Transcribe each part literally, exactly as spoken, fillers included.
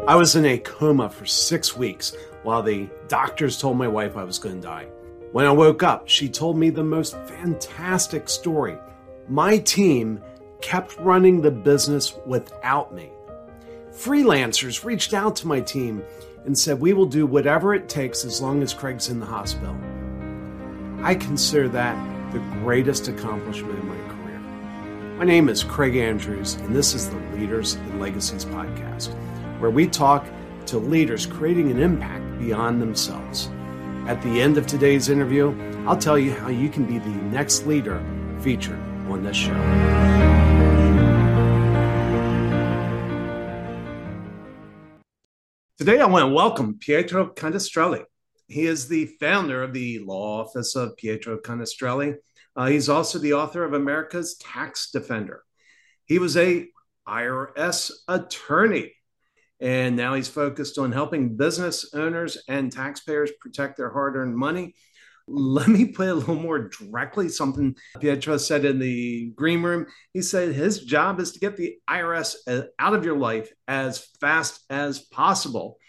I was in a coma for six weeks while the doctors told my wife I was going to die. When I woke up, she told me the most fantastic story. My team kept running the business without me. Freelancers reached out to my team and said, we will do whatever it takes as long as Craig's in the hospital. I consider that the greatest accomplishment in my career. My name is Craig Andrews, and this is the Leaders and Legacies podcast, where we talk to leaders creating an impact beyond themselves. At the end of today's interview, I'll tell you how you can be the next leader featured on this show. Today, I want to welcome Pietro Canestrelli. He is the founder of the law office of Pietro Canestrelli. Uh, he's also the author of America's Tax Defender. He was a I R S attorney, and now he's focused on helping business owners and taxpayers protect their hard-earned money. Let me put it a little more directly, something Pietro said in the green room. He said his job is to get the I R S out of your life as fast as possible,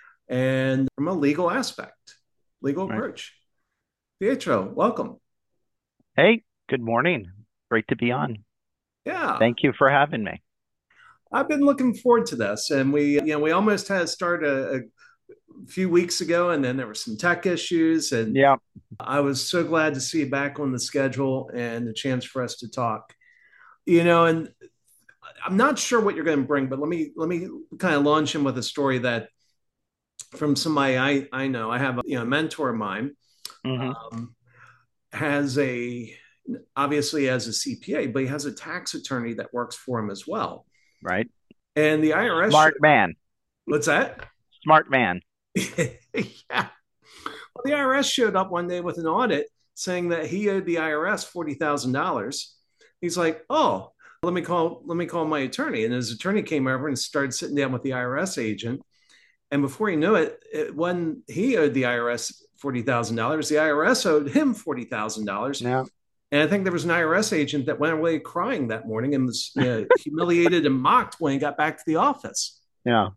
and from a legal aspect, legal Right. approach. Pietro, welcome. Hey, good morning. Great to be on. Yeah, Thank you for having me. I've been looking forward to this, and we, you know, we almost had to start a, a few weeks ago, and then there were some tech issues, and Yeah. I was so glad to see you back on the schedule and the chance for us to talk. You know, and I'm not sure what you're going to bring, but let me let me kind of launch in with a story that from somebody I I know. I have a, you know, a mentor of mine hmm um, has a obviously as a C P A, but he has a tax attorney that works for him as well. Right. And the I R S showed, Smart man. what's that? Smart man. Yeah. Well, the I R S showed up one day with an audit saying that he owed the I R S forty thousand dollars. He's like, oh, let me call let me call my attorney. And his attorney came over and started sitting down with the I R S agent. And before he knew it, it when he owed the I R S forty thousand dollars, the I R S owed him forty thousand dollars. Yeah. And I think there was an I R S agent that went away crying that morning and was, you know, humiliated and mocked when he got back to the office. Yeah.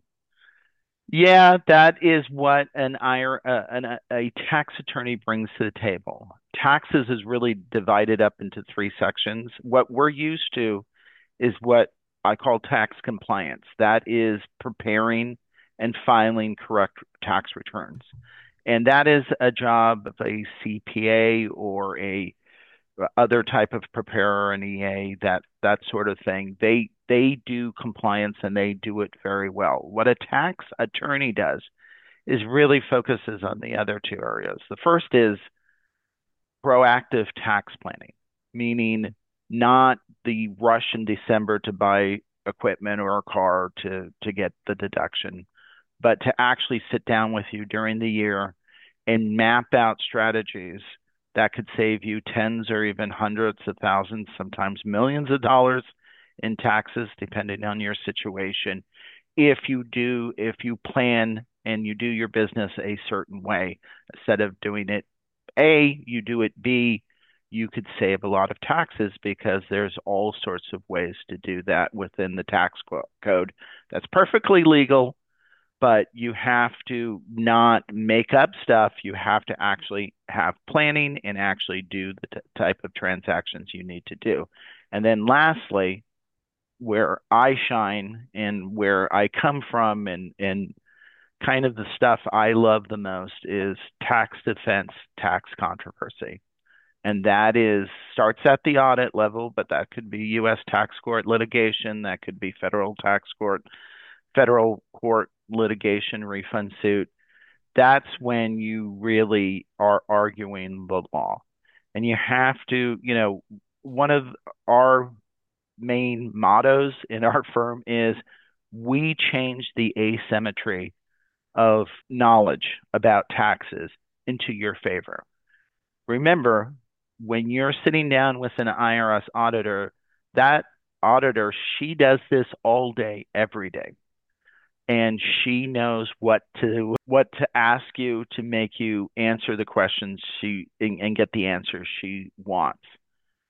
Yeah, that is what an I R, uh, an, uh, a tax attorney brings to the table. Taxes is really divided up into three sections. What we're used to is what I call tax compliance. That is preparing and filing correct tax returns. And that is a job of a C P A or a other type of preparer, an E A, that that sort of thing. They they do compliance and they do it very well. What a tax attorney does is really focuses on the other two areas. The first is proactive tax planning, meaning not the rush in December to buy equipment or a car to to get the deduction, but to actually sit down with you during the year and map out strategies that could save you tens or even hundreds of thousands, sometimes millions of dollars in taxes, depending on your situation. If you do, if you plan and you do your business a certain way, instead of doing it A, you do it B, you could save a lot of taxes because there's all sorts of ways to do that within the tax code. That's perfectly legal, but you have to not make up stuff. You have to actually have planning and actually do the t- type of transactions you need to do. And then lastly, where I shine and where I come from and, and kind of the stuff I love the most is tax defense, tax controversy. And that is starts at the audit level, but that could be U S tax court litigation, that could be federal tax court, federal court litigation, refund suit. That's when you really are arguing the law. And you have to, you know, one of our main mottos in our firm is we change the asymmetry of knowledge about taxes into your favor. Remember, when you're sitting down with an I R S auditor, that auditor, she does this all day, every day. And she knows what to what to ask you to make you answer the questions she and, and get the answers she wants.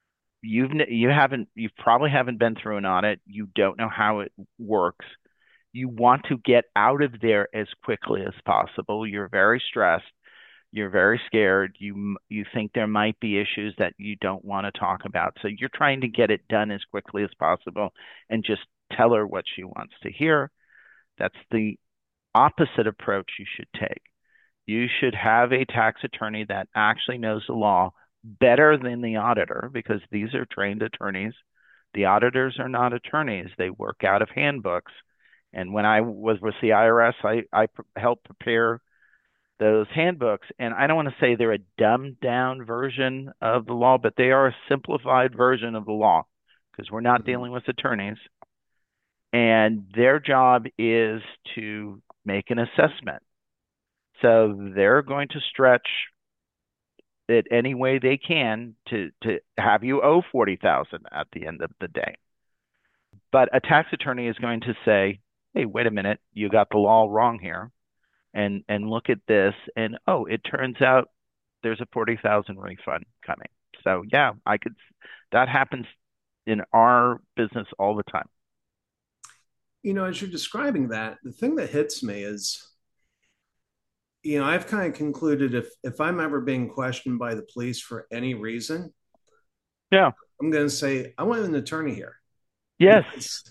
You've you haven't you probably haven't been through an audit. You don't know how it works. You want to get out of there as quickly as possible. You're very stressed. You're very scared. You you think there might be issues that you don't want to talk about. So you're trying to get it done as quickly as possible and just tell her what she wants to hear. That's the opposite approach you should take. You should have a tax attorney that actually knows the law better than the auditor, because these are trained attorneys. The auditors are not attorneys. They work out of handbooks. And when I was with the I R S, I, I helped prepare those handbooks. And I don't want to say they're a dumbed down version of the law, but they are a simplified version of the law, because we're not Mm-hmm. dealing with attorneys. And their job is to make an assessment. So they're going to stretch it any way they can to, to have you owe forty thousand at the end of the day. But a tax attorney is going to say, hey, wait a minute, you got the law wrong here. And and look at this. And oh, it turns out there's a forty thousand refund coming. So yeah, I could that happens in our business all the time. You know, as you're describing that, the thing that hits me is, you know, I've kind of concluded if if I'm ever being questioned by the police for any reason, Yeah. I'm going to say I want an attorney here, Yes. because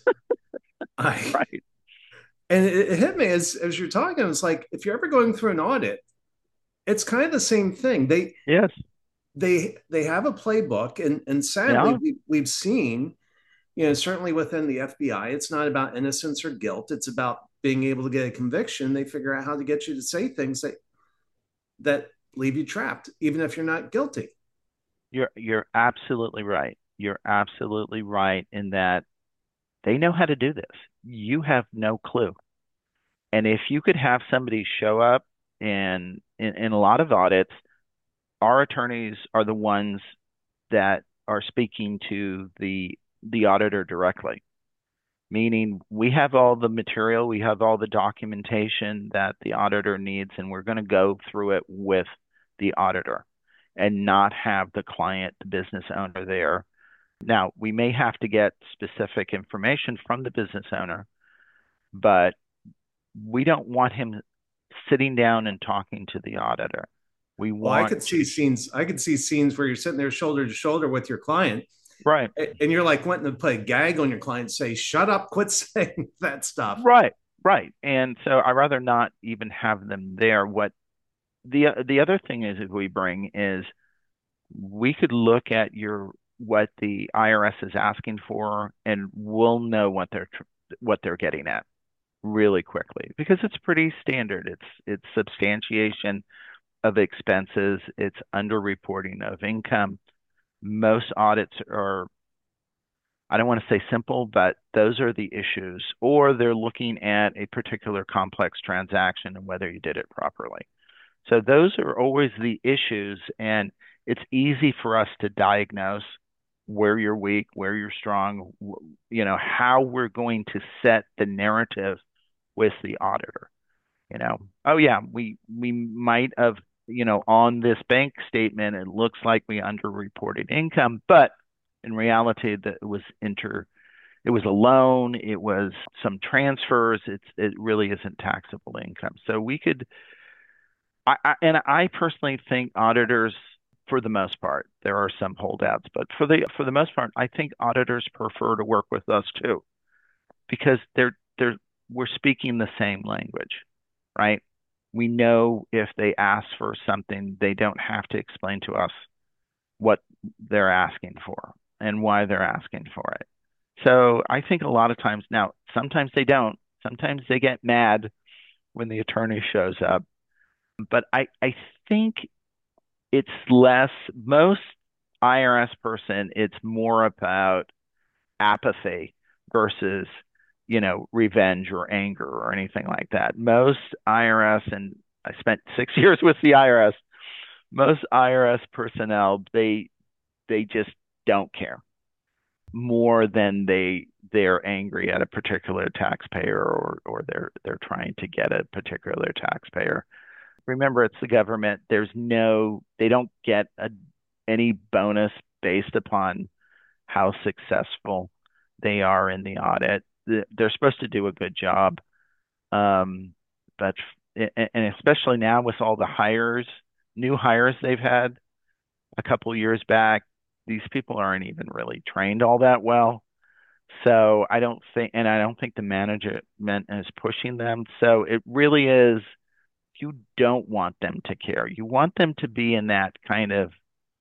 I Right. and it, it hit me as as you're talking. It's like if you're ever going through an audit, it's kind of the same thing. They Yes. they they have a playbook, and and sadly Yeah. we we've seen, you know, certainly within the F B I, it's not about innocence or guilt. It's about being able to get a conviction. They figure out how to get you to say things that that leave you trapped, even if you're not guilty. You're you're absolutely right. You're absolutely right in that they know how to do this. You have no clue. And if you could have somebody show up and in, in a lot of audits, our attorneys are the ones that are speaking to the the auditor directly, meaning we have all the material, we have all the documentation that the auditor needs, and we're going to go through it with the auditor and not have the client, the business owner there. Now, we may have to get specific information from the business owner, but we don't want him sitting down and talking to the auditor. We Well, I want could to, see scenes. I could see scenes where you're sitting there shoulder to shoulder with your client, right, and you're like wanting to put a gag on your client, say, "Shut up, quit saying that stuff." right, right. And so I rather not even have them there. What the the other thing is, if we bring is we could look at your what the I R S is asking for, and we'll know what they're what they're getting at really quickly, because it's pretty standard. It's it's substantiation of expenses, it's underreporting of income. Most audits are, I don't want to say simple, but those are the issues. Or they're looking at a particular complex transaction and whether you did it properly. So those are always the issues, and it's easy for us to diagnose where you're weak, where you're strong, you know, how we're going to set the narrative with the auditor. You know, oh yeah, we we might have, you know, on this bank statement, it looks like we underreported income, but in reality, that it was inter, it was a loan, it was some transfers. It's it really isn't taxable income. So we could, I, I and I personally think auditors, for the most part, there are some holdouts, but for the for the most part, I think auditors prefer to work with us too, because they're they're we're speaking the same language, right? We know if they ask for something, they don't have to explain to us what they're asking for and why they're asking for it. So I think a lot of times now, sometimes they don't. Sometimes they get mad when the attorney shows up. But I, I think it's less, most I R S person, it's more about apathy versus, you know, revenge or anger or anything like that. Most I R S, and I spent six years with the I R S, most I R S personnel, they they just don't care more than they they're angry at a particular taxpayer, or or they're they're trying to get a particular taxpayer. Remember, it's the government. There's no, they don't get a, any bonus based upon how successful they are in the audit. They're supposed to do a good job. Um, but and especially now with all the hires, new hires they've had a couple years back, these people aren't even really trained all that well. So I don't think, and I don't think the management is pushing them. So it really is, you don't want them to care. You want them to be in that kind of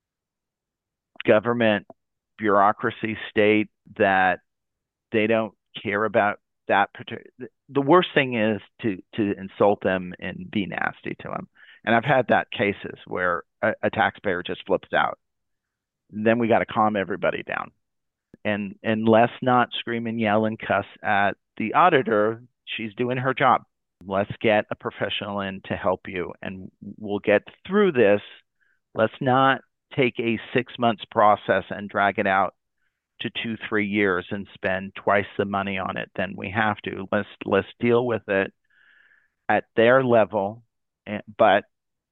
government bureaucracy state that they don't care about that particular. The worst thing is to to insult them and be nasty to them. And I've had that cases where a, a taxpayer just flips out. Then we got to calm everybody down. And and let's not scream and yell and cuss at the auditor. She's doing her job. Let's get a professional in to help you, and we'll get through this. Let's not take a six months process and drag it out to two, three years and spend twice the money on it than we have to. Let's let's deal with it at their level, but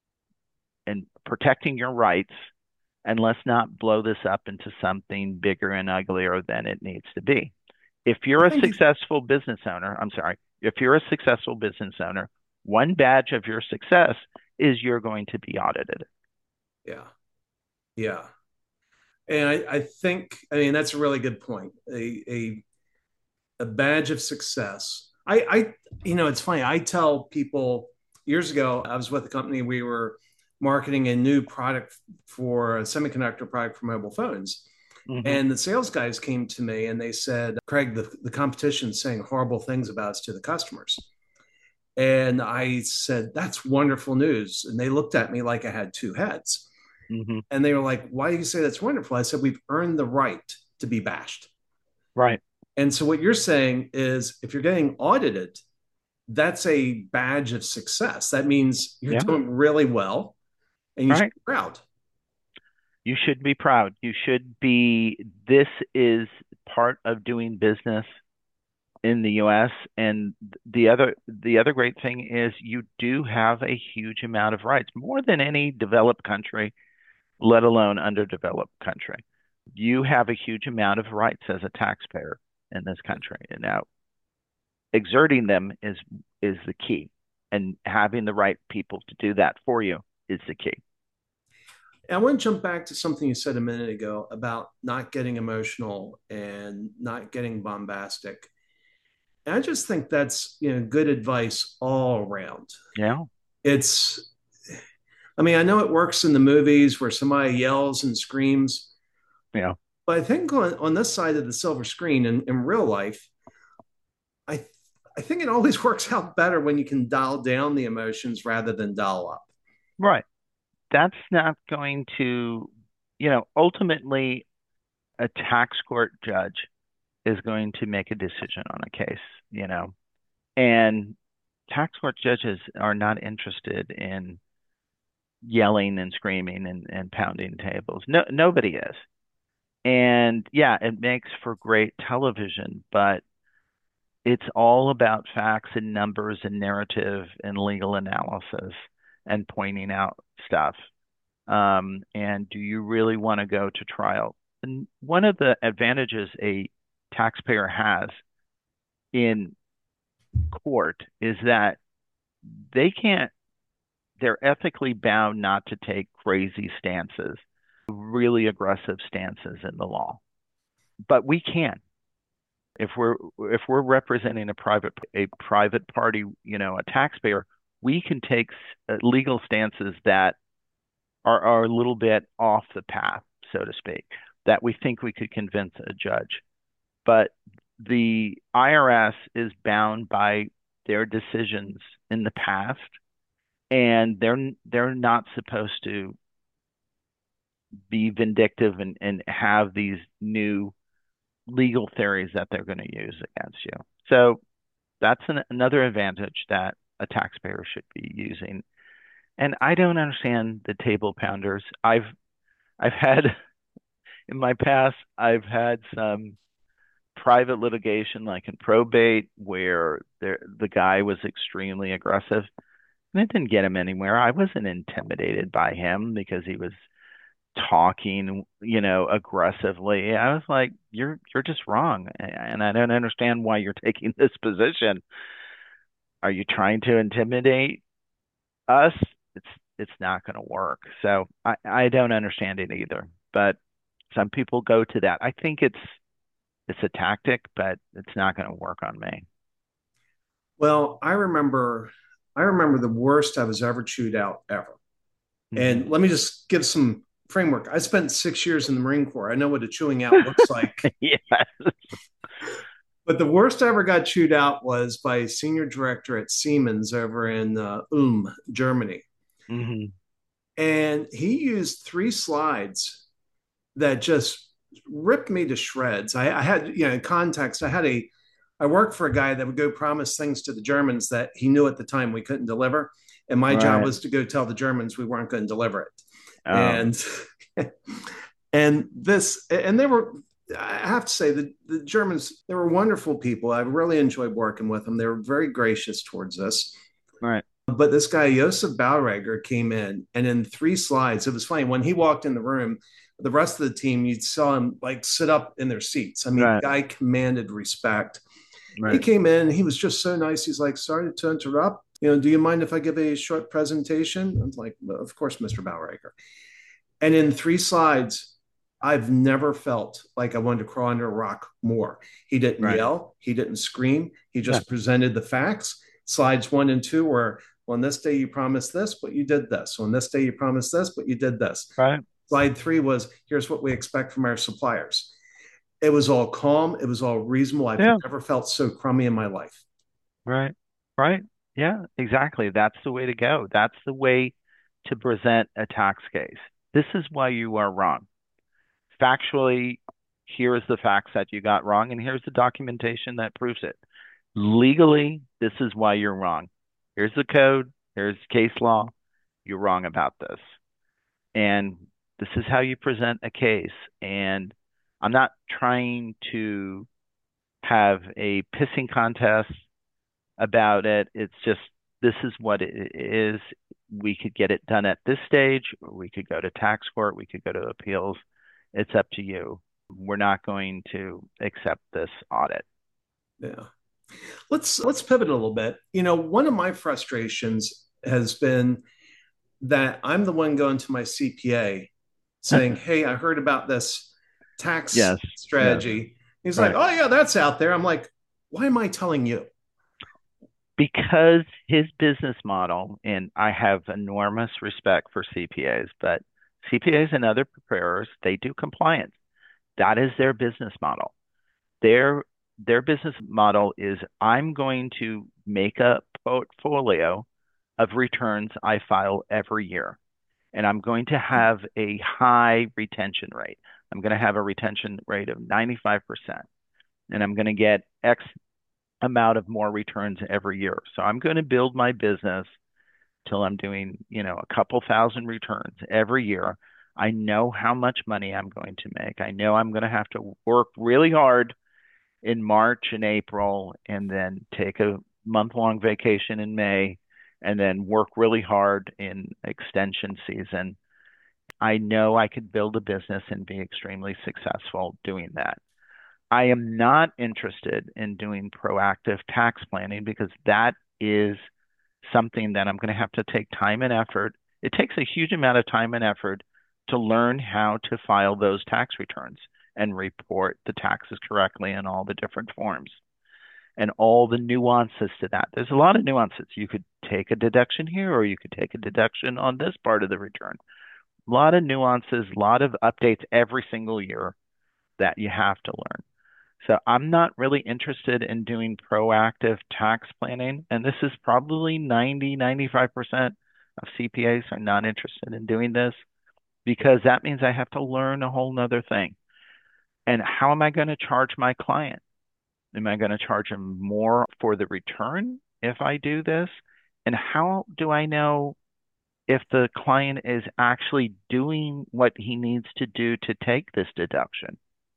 and protecting your rights, and let's not blow this up into something bigger and uglier than it needs to be. If you're a successful business owner, I'm sorry, if you're a successful business owner, one badge of your success is you're going to be audited. Yeah. Yeah. And I, I think, I mean, that's a really good point. A, a, a badge of success. I, I, you know, it's funny. I tell people years ago, I was with a company, we were marketing a new product for a semiconductor product for mobile phones. Mm-hmm. And the sales guys came to me and they said, Craig, the, the competition's saying horrible things about us to the customers. And I said, that's wonderful news. And they looked at me like I had two heads. Mm-hmm. And they were like, why do you say that's wonderful? I said, we've earned the right to be bashed. Right. And so what you're saying is if you're getting audited, that's a badge of success. That means you're yeah. doing really well and you right. should be proud. You should be proud. You should be, this is part of doing business in the U S. And the other, the other great thing is you do have a huge amount of rights, more than any developed country, let alone underdeveloped country. You have a huge amount of rights as a taxpayer in this country. And now exerting them is, is the key. And having the right people to do that for you is the key. I want to jump back to something you said a minute ago about not getting emotional and not getting bombastic. And I just think that's, you know, good advice all around. Yeah. It's, I mean, I know it works in the movies where somebody yells and screams. Yeah. But I think on, on this side of the silver screen in, in real life, I I think it always works out better when you can dial down the emotions rather than dial up. Right. That's not going to, you know, ultimately a tax court judge is going to make a decision on a case, you know, and tax court judges are not interested in yelling and screaming and, and pounding tables. No, nobody is. And yeah, it makes for great television, but it's all about facts and numbers and narrative and legal analysis and pointing out stuff. Um, and do you really want to go to trial? And one of the advantages a taxpayer has in court is that they can't, they're ethically bound not to take crazy stances, really aggressive stances in the law. But we can. If we're if we're representing a private a private party, you know, a taxpayer, we can take legal stances that are, are a little bit off the path, so to speak, that we think we could convince a judge. But the I R S is bound by their decisions in the past, and they're they're not supposed to be vindictive and, and have these new legal theories that they're going to use against you. So that's an, another advantage that a taxpayer should be using. And I don't understand the table pounders. I've I've had in my past, I've had some private litigation, like in probate, where there, the guy was extremely aggressive, and it didn't get him anywhere. I wasn't intimidated by him because he was talking, you know, aggressively. I was like, you're you're just wrong, and I don't understand why you're taking this position. Are you trying to intimidate us? It's it's not going to work. So I, I don't understand it either. But some people go to that. I think it's it's a tactic, but it's not going to work on me. Well, I remember, I remember the worst I was ever chewed out ever. Hmm. And let me just give some framework. I spent six years in the Marine Corps. I know what a chewing out looks like. Yes. But the worst I ever got chewed out was by a senior director at Siemens over in uh, Ulm, Germany. Hmm. And he used three slides that just ripped me to shreds. I, I had, you know, in context, I had a, I worked for a guy that would go promise things to the Germans that he knew at the time we couldn't deliver. And my job Right. was to go tell the Germans we weren't going to deliver it. Oh, And, and this, and they were, I have to say the, the Germans, they were wonderful people. I really enjoyed working with them. They were very gracious towards us. right. But this guy, Josef Baureger, came in and in three slides, it was funny. When he walked in the room, the rest of the team, you saw him like sit up in their seats. I mean, the Right. guy commanded respect. He Right. came in, he was just so nice. He's like, sorry to interrupt. You know, do you mind if I give a short presentation? I was like, well, of course, Mister Baureger. And in three slides, I've never felt like I wanted to crawl under a rock more. He didn't Right. yell, he didn't scream, he Yeah. just presented the facts. Slides one and two were, well, on this day you promised this, but you did this. On this day you promised this, but you did this. Right. Slide three was, here's what we expect from our suppliers. It was all calm, it was all reasonable. I've Yeah. never felt so crummy in my life. Right. Right. Yeah, exactly. That's the way to go. That's the way to present a tax case. This is why you are wrong. Factually, here's the facts that you got wrong, and here's the documentation that proves it. Legally, this is why you're wrong. Here's the code, here's case law. You're wrong about this. And this is how you present a case. And I'm not trying to have a pissing contest about it. It's just this is what it is. We could get it done at this stage, or we could go to tax court, we could go to appeals. It's up to you. We're not going to accept this audit. Yeah. Let's let's pivot a little bit. You know, one of my frustrations has been that I'm the one going to my C P A saying, "Hey, I heard about this Yes, tax yes, strategy." He's like, right. "Oh yeah, that's out there." I'm like, "Why am I telling you?" Because his business model, and I have enormous respect for C P As, but C P As and other preparers, they do compliance. That is their business model. Their their business model is I'm going to make a portfolio of returns I file every year, and I'm going to have a high retention rate. I'm going to have a retention rate of ninety-five percent, and I'm going to get X amount of more returns every year. So I'm going to build my business till I'm doing, you know, a couple thousand returns every year. I know how much money I'm going to make. I know I'm going to have to work really hard in March and April, and then take a month long vacation in May, and then work really hard in extension season. I know I could build a business and be extremely successful doing that. I am not interested in doing proactive tax planning because that is something that I'm going to have to take time and effort. It takes a huge amount of time and effort to learn how to file those tax returns and report the taxes correctly in all the different forms and all the nuances to that. There's a lot of nuances. You could take a deduction here or you could take a deduction on this part of the return. A lot of nuances, a lot of updates every single year that you have to learn. So I'm not really interested in doing proactive tax planning. And this is probably ninety, ninety-five percent of C P As are not interested in doing this because that means I have to learn a whole nother thing. And how am I going to charge my client? Am I going to charge him more for the return if I do this? And how do I know if the client is actually doing what he needs to do to take this deduction?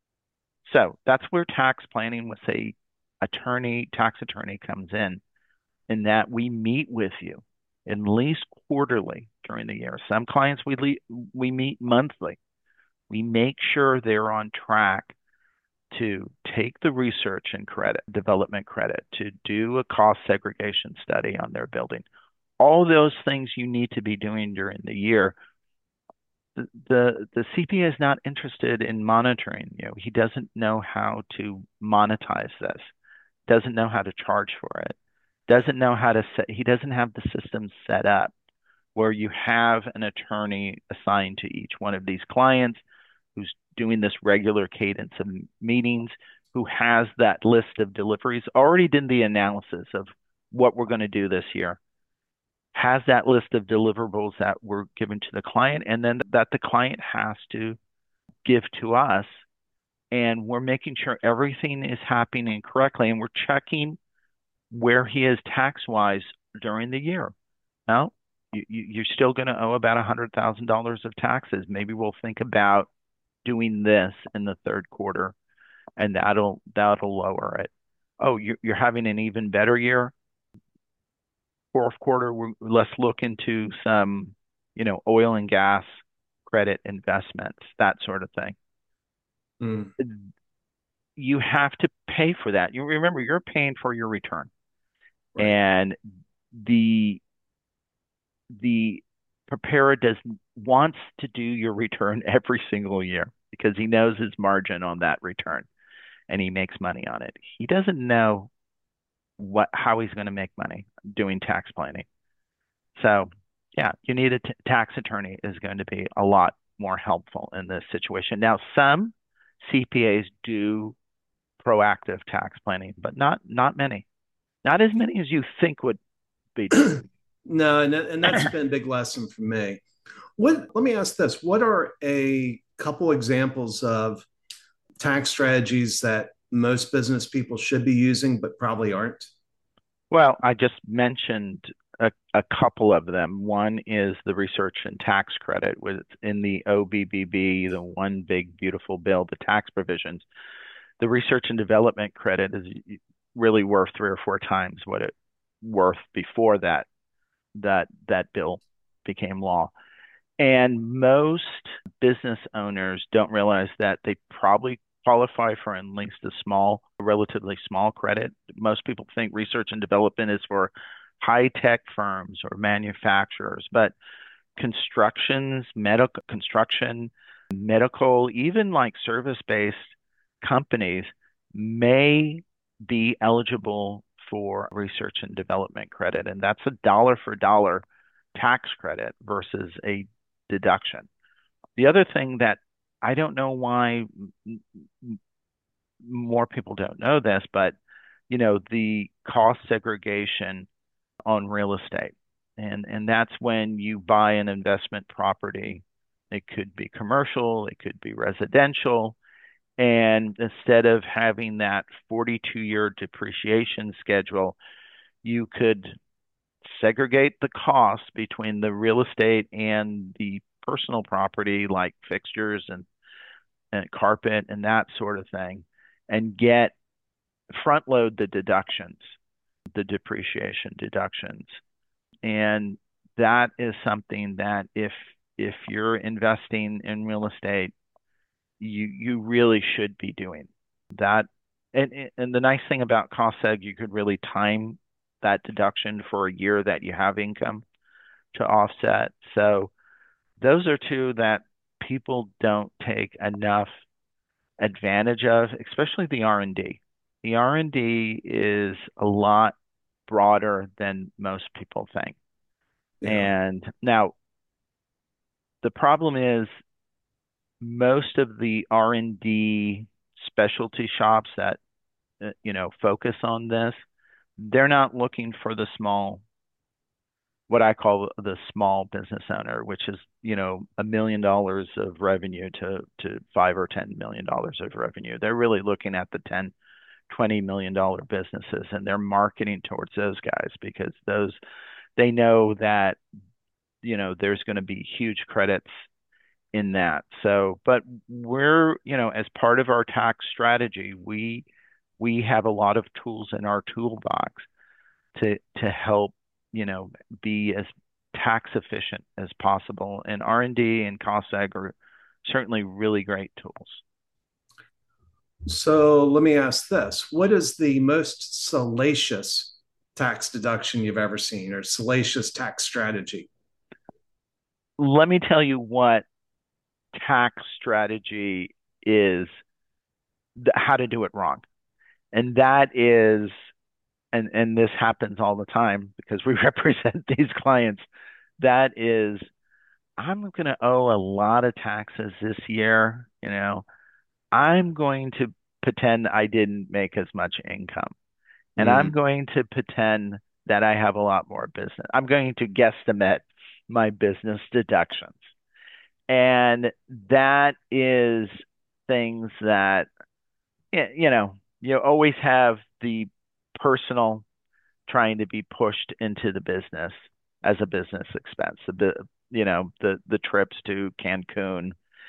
So that's where tax planning with a attorney, tax attorney comes in, in that we meet with you at least quarterly during the year. Some clients we le- we meet monthly. We make sure they're on track to take the research and credit, development credit, to do a cost segregation study on their building. All those things you need to be doing during the year. The, the the C P A is not interested in monitoring you. He doesn't know how to monetize this, doesn't know how to charge for it, doesn't know how to set, he doesn't have the system set up where you have an attorney assigned to each one of these clients who's doing this regular cadence of meetings, who has that list of deliveries, already did the analysis of what we're going to do this year, has that list of deliverables that were given to the client, and then that the client has to give to us. And we're making sure everything is happening correctly, and we're checking where he is tax-wise during the year. Now, you, you're still going to owe about one hundred thousand dollars of taxes. Maybe we'll think about doing this in the third quarter, and that'll that'll lower it. Oh, you're, you're having an even better year. Fourth quarter, we're, let's look into some, you know, oil and gas credit investments, that sort of thing. Mm. You have to pay for that. You remember, you're paying for your return, Right. and the the preparer does wants to do your return every single year because he knows his margin on that return, and he makes money on it. He doesn't know what how he's going to make money doing tax planning. So, yeah, you need a t- tax attorney is going to be a lot more helpful in this situation. Now, some C P As do proactive tax planning, but not not many, not as many as you think would be doing. No, and, and that's been a big lesson for me. What? Let me ask this: what are a couple examples of tax strategies that most business people should be using, but probably aren't? Well, I just mentioned a, a couple of them. One is the research and tax credit, with in the O B B B, the one big beautiful bill, the tax provisions. The research and development credit is really worth three or four times what it worth before that that that bill became law. And most business owners don't realize that they probably qualify for at least a small, relatively small credit. Most people think research and development is for high-tech firms or manufacturers, but constructions, medical construction, medical, even like service-based companies may be eligible for research and development credit, and that's a dollar for dollar tax credit versus a deduction. The other thing that I don't know why more people don't know this, but you know, the cost segregation on real estate. And and that's when you buy an investment property. It could be commercial, it could be residential, and instead of having that forty-two year depreciation schedule, you could segregate the costs between the real estate and the personal property, like fixtures and, and carpet and that sort of thing, and get front load the deductions, the depreciation deductions. And that is something that if if you're investing in real estate, you you really should be doing that. And and the nice thing about cost seg, you could really time that deduction for a year that you have income to offset. So those are two that people don't take enough advantage of, especially the R and D. The R and D is a lot broader than most people think. Yeah. And now the problem is most of the R and D specialty shops that uh, you know focus on this, they're not looking for the small, what I call the small business owner, which is, you know, a million dollars of revenue to, to five or ten million dollars of revenue. They're really looking at the ten, twenty million dollar businesses, and they're marketing towards those guys because those, they know that, you know, there's going to be huge credits in that. So, but we're, you know, as part of our tax strategy, we, we have a lot of tools in our toolbox to, to help, you know, be as tax efficient as possible. And R and D and cost seg are certainly really great tools. So let me ask this. What is the most salacious tax deduction you've ever seen or salacious tax strategy? Let me tell you what tax strategy is, th- how to do it wrong. And that is, and, and this happens all the time because we represent these clients. That is, I'm going to owe a lot of taxes this year. You know, I'm going to pretend I didn't make as much income. And I'm Mm, going to pretend that I have a lot more business. I'm going to guesstimate my business deductions. And that is things that, you know, you always have the personal trying to be pushed into the business as a business expense. The, you know, the, the trips to Cancun.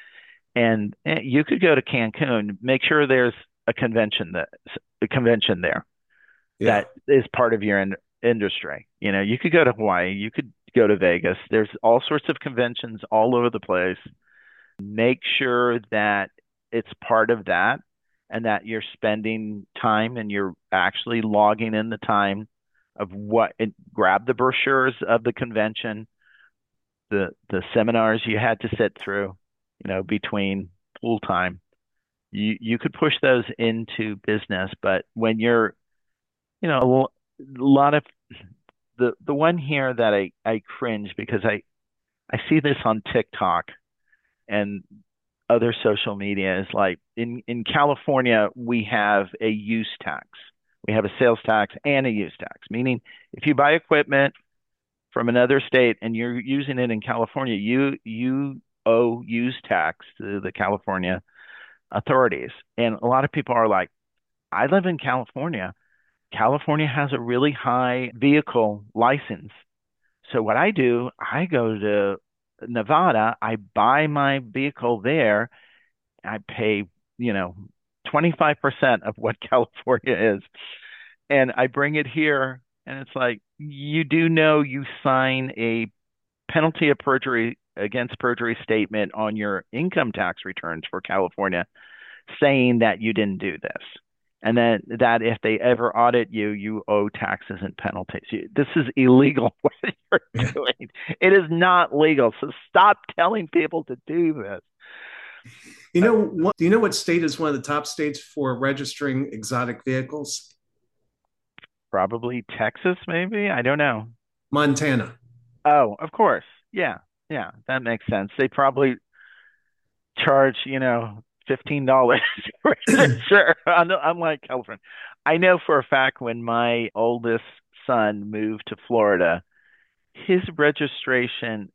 And eh, you could go to Cancun, make sure there's a convention that a convention there yeah. that is part of your in- industry. You know, you could go to Hawaii, you could go to Vegas. There's all sorts of conventions all over the place. Make sure that it's part of that and that you're spending time and you're actually logging in the time of what and grab the brochures of the convention, the the seminars you had to sit through, you know, between pool time. You you could push those into business, but when you're, you know, a lot of the the one here that I I cringe because I I see this on TikTok and other social media is like in in California we have a use tax. We have a sales tax and a use tax, meaning if you buy equipment from another state and you're using it in California, you you owe use tax to the California authorities. And a lot of people are like, I live in California. California has a really high vehicle license. So what I do, I go to Nevada, I buy my vehicle there, I pay, you know, twenty-five percent of what California is, and I bring it here, and it's like, you do know you sign a penalty of perjury against perjury statement on your income tax returns for California saying that you didn't do this. And then that if they ever audit you, you owe taxes and penalties. This is illegal what you're Yeah. doing. It is not legal. So stop telling people to do this. You Uh, know what? Do you know what state is one of the top states for registering exotic vehicles? Probably Texas, maybe. I don't know. Montana. Oh, of course. Yeah. Yeah. That makes sense. They probably charge, you know, fifteen dollars for sure. Unlike California. I know for a fact when my oldest son moved to Florida, his registration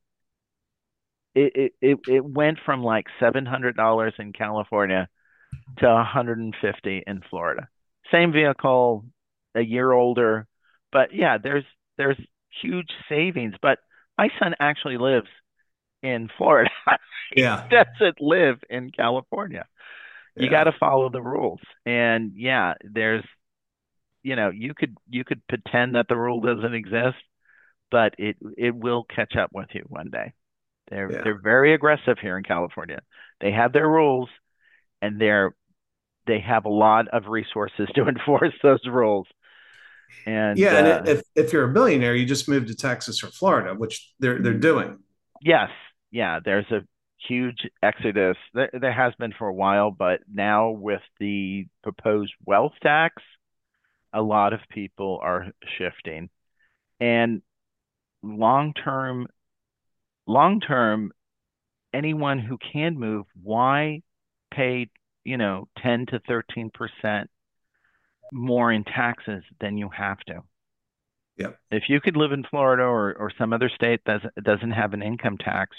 it it it, it went from like seven hundred dollars in California to one hundred fifty in Florida. Same vehicle, a year older, but yeah, there's there's huge savings. But my son actually lives in Florida. He Yeah. doesn't live in California. You got Yeah. to follow the rules. And yeah, there's, you know, you could you could pretend that the rule doesn't exist, but it it will catch up with you one day. They're Yeah. they're very aggressive here in California. They have their rules and they're they have a lot of resources to enforce those rules. And Yeah. And uh, if, if you're a billionaire, you just move to Texas or Florida, which they're, they're doing. yes, yeah, there's a huge exodus. There, there has been for a while, but now with the proposed wealth tax, a lot of people are shifting. And long term, long term, anyone who can move, why pay, you know, ten to thirteen percent more in taxes than you have to? Yep. If you could live in Florida or, or some other state that doesn't, doesn't have an income tax,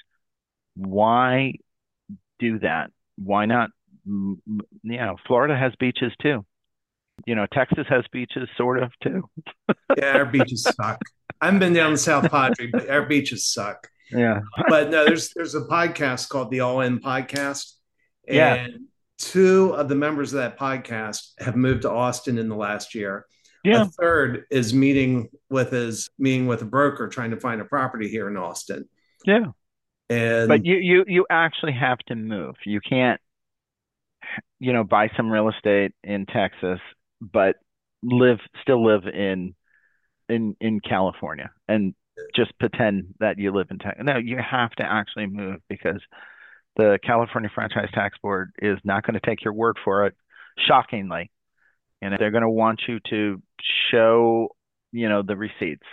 why do that? Why not? You know, Florida has beaches too. You know, Texas has beaches sort of too. Yeah. Our beaches suck. I haven't been down the South Padre, but our beaches suck. Yeah. But no, there's there's a podcast called the All In Podcast, Yes. and two of the members of that podcast have moved to Austin in the last year. A Yeah. third is meeting with his meeting with a broker trying to find a property here in Austin. Yeah. But And you, you, you actually have to move. You can't you know, buy some real estate in Texas, but live still live in in in California and just pretend that you live in Texas. No, you have to actually move because the California Franchise Tax Board is not going to take your word for it, shockingly. And they're going to want you to show, you know, the receipts.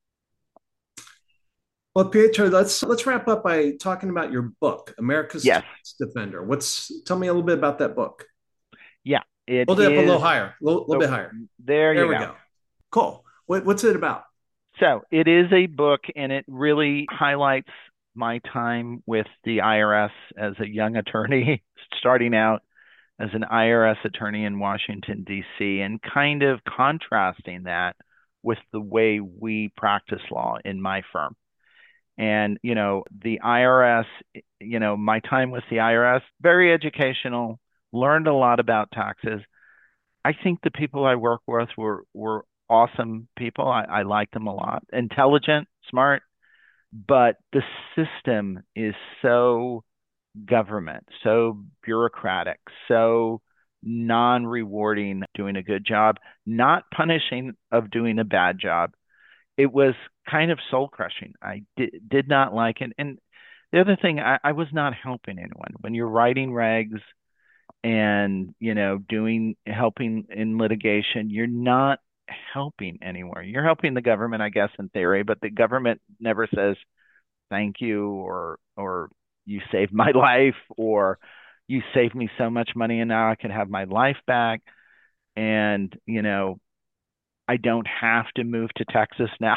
Well, Pietro, let's let's wrap up by talking about your book, America's Yes. Tax Defender. What's Tell me a little bit about that book. Yeah, it Hold it up a is. little higher, a little, little Oh, bit higher. there There you we go. go. Cool. What, what's it about? So it is a book, and it really highlights my time with the I R S as a young attorney, starting out as an I R S attorney in Washington, D C, and kind of contrasting that with the way we practice law in my firm. And, you know, the I R S, you know, my time with the I R S, very educational, learned a lot about taxes. I think the people I work with were, were awesome people. I, I liked them a lot. Intelligent, smart, but the system is so government, so bureaucratic, so non-rewarding doing a good job, not punishing of doing a bad job. It was kind of soul crushing. I did, did not like it. And the other thing, I, I was not helping anyone. When you're writing regs and, you know, doing, helping in litigation, you're not helping anywhere. You're helping the government, I guess, in theory, but the government never says thank you or, or you saved my life or you saved me so much money and now I can have my life back. And, you know, I don't have to move to Texas now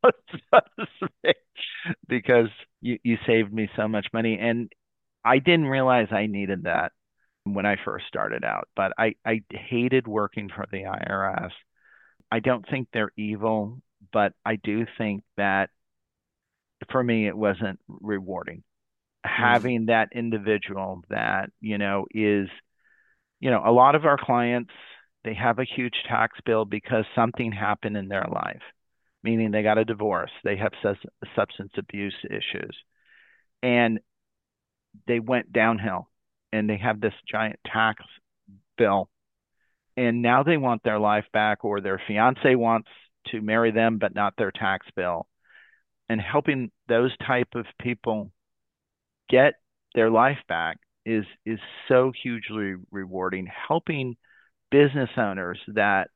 because you, you saved me so much money. And I didn't realize I needed that when I first started out, but I, I hated working for the I R S. I don't think they're evil, but I do think that for me, it wasn't rewarding. Mm. Having that individual that, you know, is, you know, a lot of our clients, they have a huge tax bill because something happened in their life, meaning they got a divorce, they have substance abuse issues, and they went downhill and they have this giant tax bill. And now they want their life back, or their fiance wants to marry them, but not their tax bill. And helping those type of people get their life back is is so hugely rewarding. Helping business owners that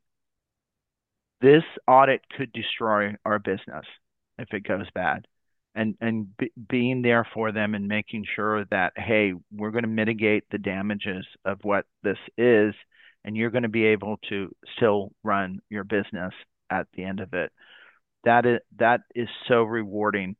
this audit could destroy our business if it goes bad, and and b- being there for them and making sure that, hey, we're going to mitigate the damages of what this is, and you're going to be able to still run your business at the end of it. That is that is so rewarding.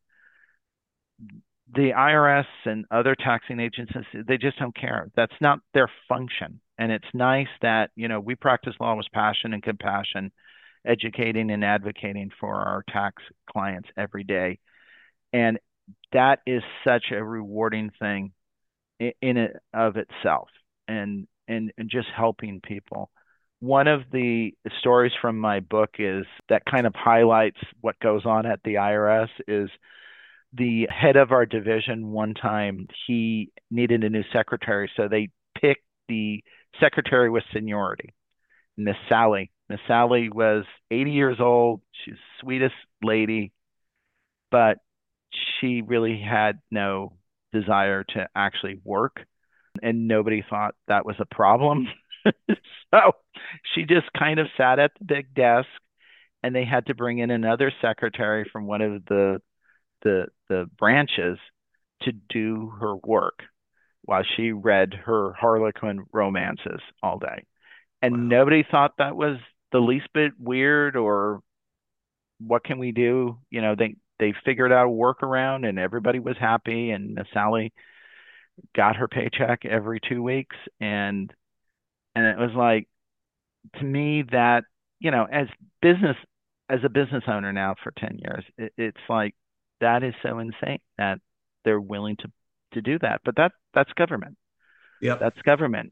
The I R S and other taxing agencies, they just don't care. That's not their function. And it's nice that, you know, we practice law with passion and compassion, educating and advocating for our tax clients every day. And that is such a rewarding thing in, in it of itself, and, and and just helping people. One of the stories from my book is that kind of highlights what goes on at the I R S is the head of our division one time, he needed a new secretary, so they picked the secretary with seniority, Miss Sally. Miss Sally was eighty years old. She's the sweetest lady, but she really had no desire to actually work, and nobody thought that was a problem. So she just kind of sat at the big desk, and they had to bring in another secretary from one of the the the branches to do her work while she read her Harlequin romances all day. And Wow. nobody thought that was the least bit weird or what can we do? You know, they they figured out a workaround and everybody was happy, and Miss Sally got her paycheck every two weeks, and and it was like, to me, that, you know, as business as a business owner now for ten years, it, it's like that is so insane that they're willing to to do that. But that that's government. Yep. That's government.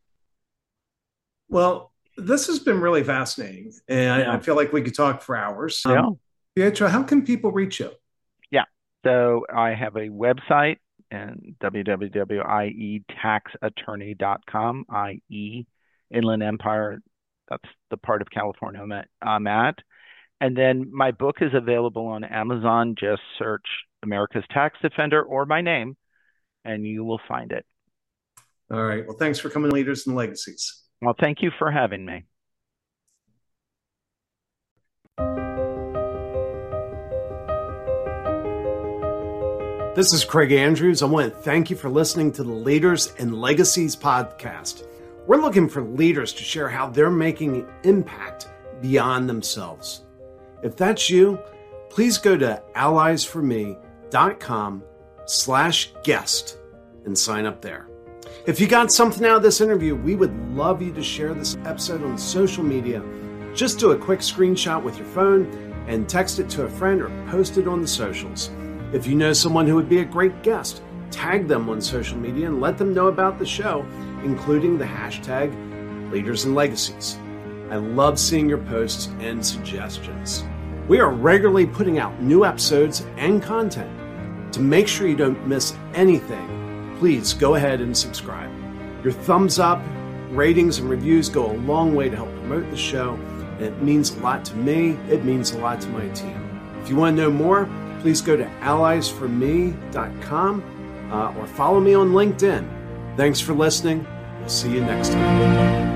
Well, this has been really fascinating, and I, I Yeah. feel like we could talk for hours. Um, Yeah. Pietro, how can people reach you? Yeah. So I have a website, and w w w dot i e tax attorney dot com. I E, Inland Empire, that's the part of California I'm at. I'm at. And then my book is available on Amazon. Just search America's Tax Defender or my name, and you will find it. All right. Well, thanks for coming, Leaders and Legacies. Well, thank you for having me. This is Craig Andrews. I want to thank you for listening to the Leaders and Legacies podcast. We're looking for leaders to share how they're making an impact beyond themselves. If that's you, please go to alliesforme.com slash guest and sign up there. If you got something out of this interview, we would love you to share this episode on social media. Just do a quick screenshot with your phone and text it to a friend or post it on the socials. If you know someone who would be a great guest, tag them on social media and let them know about the show, including the hashtag Leaders and Legacies. I love seeing your posts and suggestions. We are regularly putting out new episodes and content. To make sure you don't miss anything, please go ahead and subscribe. Your thumbs up, ratings, and reviews go a long way to help promote the show, and it means a lot to me. It means a lot to my team. If you want to know more, please go to allies for me dot com uh, or follow me on LinkedIn. Thanks for listening. We'll see you next time.